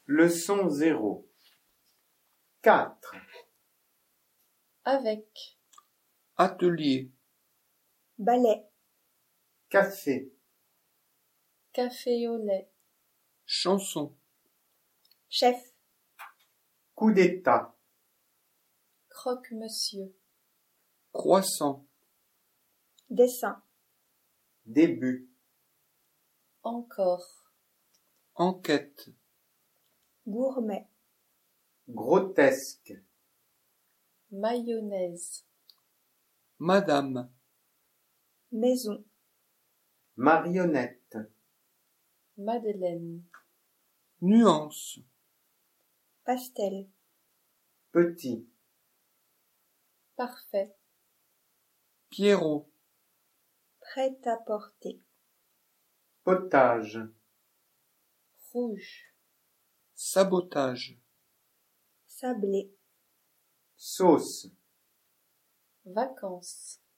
Leçon 0. 4. Avec. Atelier. Balai. Café. Café au lait. Chanson. Chef. Coup d'état. Croque-monsieur. Croissant. Dessin. Début. Encore. Enquête. Gourmet. Grotesque. Mayonnaise. Madame. Maison. Marionnette. Madeleine. Nuance. Pastel. Petit. Parfait. Pierrot. Prêt à porter. Potage. Rouge. Sabotage. Sablé. Sauce. Vacances.